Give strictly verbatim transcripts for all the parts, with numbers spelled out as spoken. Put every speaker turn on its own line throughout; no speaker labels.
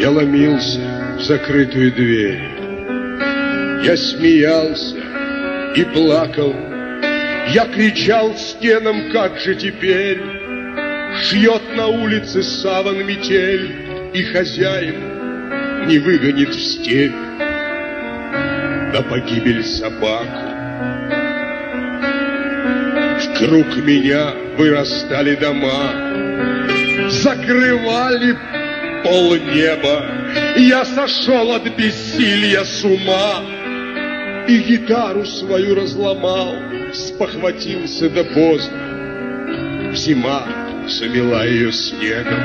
Я ломился в закрытую дверь, я смеялся и плакал, я кричал стенам, как же теперь шьет на улице саван метель, и хозяин не выгонит в степь на погибель собаку. Вокруг меня вырастали дома, закрывали полнеба. Я сошел от бессилия с ума и гитару свою разломал, спохватился да поздно. Зима замела ее снегом.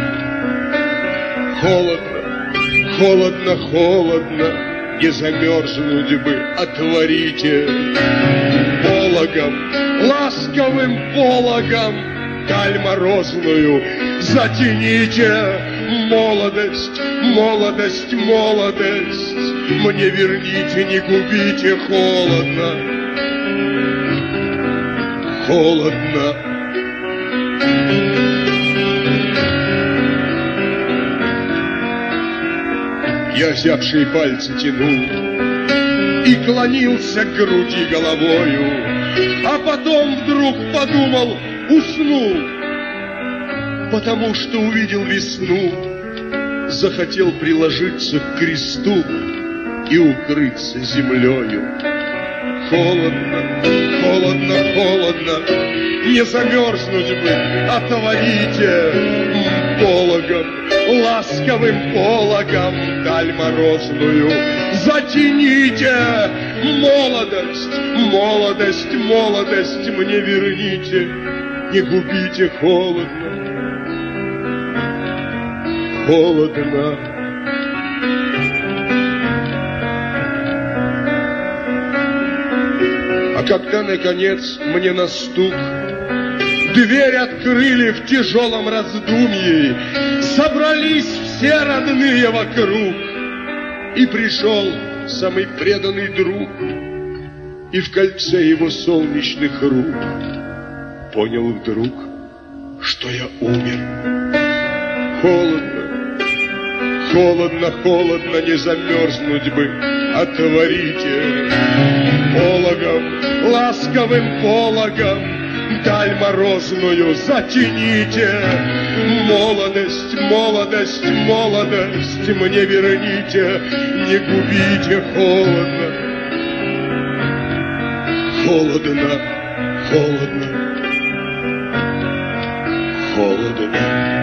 Холодно, холодно, холодно, не замерзнуть бы, отворите пологом, ласковым пологом даль морозную затяните. Молодость, молодость, молодость, мне верните, не губите. Холодно, холодно. Я зябшие пальцы тянул и клонился к груди головою, а потом вдруг подумал, уснул, потому что увидел весну, захотел приложиться к кресту и укрыться землею. Холодно, холодно, холодно, не замерзнуть бы, отворите пологом, ласковым пологом даль морозную затяните. Молодость, молодость, молодость, мне верните, не губите. Холодно, холодно. А когда, наконец, мне на стук дверь открыли в тяжелом раздумье, собрались все родные вокруг, и пришел самый преданный друг, и в кольце его солнечных рук понял вдруг, что я умер. Холодно, холодно, холодно, не замерзнуть бы, отворите пологом, ласковым пологом даль морозную затяните. Молодость, молодость, молодость, мне верните, не губите. Холодно, холодно, холодно, холодно.